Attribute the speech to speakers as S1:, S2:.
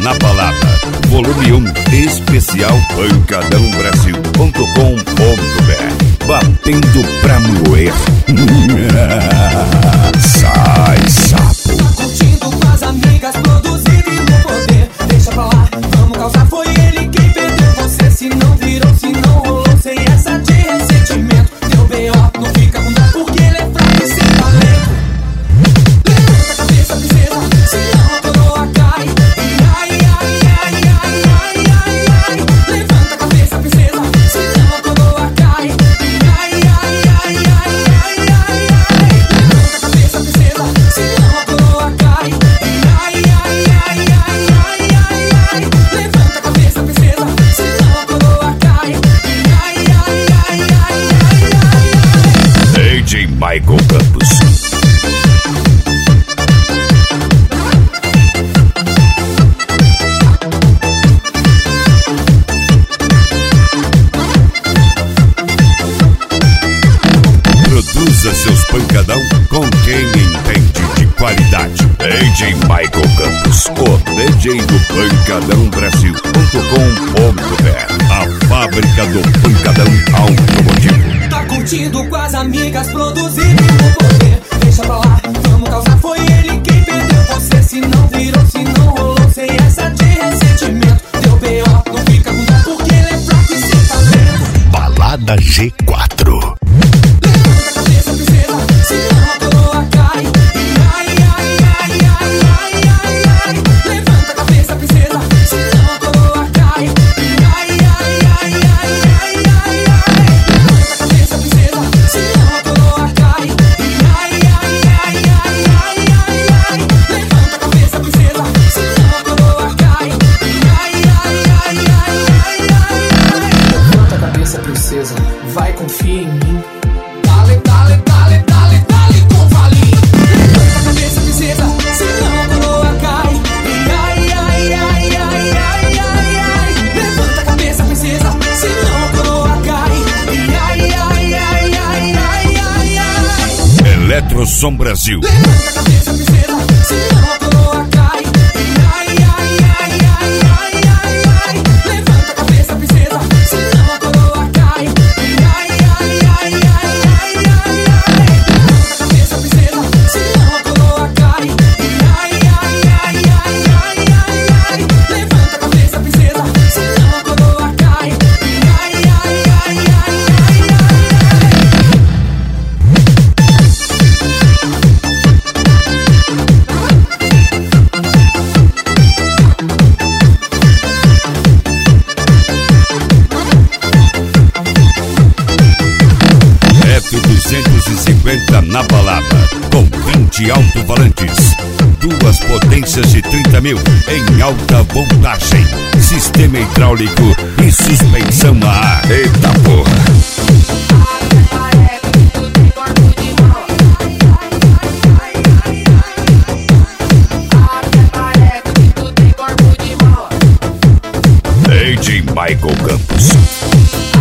S1: na balada. Volume 1, especial pancadãobrasil.com.br. Batendo pra moer. Sai, sapo.
S2: Tá curtindo com as amigas, produzido e no poder. Deixa pra lá, vamos causar. Foi ele quem perdeu você. Se não virou, se não rolou, sem essa de ressentimento. Deu B.O., não fica com dó, porque ele é fraco e sem talento. Levanta a cabeça, princesa, senão a coroa cai. Ai, ai, ai, ai, ai, ai, ai. Levanta a cabeça, princesa, senão a coroa cai. Ai, ai, ai, ai, ai, ai, ai. Levanta a cabeça, princesa, senão a coroa cai. Ai, ai, ai, ai, ai, ai, ai. Levanta a cabeça, princesa, senão a coroa cai. Ai, ai, ai, ai, ai, ai.
S1: DJ Michael Campos. Produza seus pancadão com quem entende de qualidade. DJ Michael Campos, o DJ do pancadãobrasil.com.br. A fábrica do pancadão automotivo.
S2: Tá curtindo com as amigas, produzido no poder. Deixa pra lá, vamos causar. Foi ele quem perdeu você. Se não virou, se não rolou, sem essa de ressentimento. Deu B.O., não fica com dó, porque ele é fraco e sem talento.
S1: Balada G4.
S2: Levanta a cabeça, princesa, senão a coroa cai. Ai, ai, ai, ai, ai, ai, ai. Levanta a cabeça, princesa, senão a coroa cai. Ai, ai, ai, ai, ai, ai, ai. Levanta a cabeça, princesa, senão a coroa cai. Ai, ai, ai, ai, ai, ai, ai. Levanta a cabeça, princesa, senão a coroa cai. Ai, ai, ai, ai, ai, ai. Levanta a cabeça, princesa, vai, confia em mim. Dale, dale, dale, dale, dale com valim. Levanta a cabeça, princesa, senão a coroa cai. Ai, ai, ai, ai, ai, ai, ai. Levanta a cabeça, princesa, senão a coroa cai. Ai, ai, ai, ai, ai, ai, ai.
S1: Eletrosom Brasil.
S2: Levanta a cabeça, princesa, senão a coroa cai. Ai, ai, ai, ai, ai, ai, ai. Levanta a cabeça, princesa, senão a coroa cai. Ai, ai, ai, ai, ai, ai, ai. Levanta a cabeça, princesa, senão a coroa cai. Ai, ai, ai, ai, ai, ai, ai. Levanta a cabeça, princesa, senão a coroa cai. Ai, ai, ai, ai, ai, ai.
S1: F250 na balada, com 20 alto-falantes, 2 potências de 30 mil em alta voltagem, sistema hidráulico e suspensão a ar. Eita porra! DJ Michael Campos.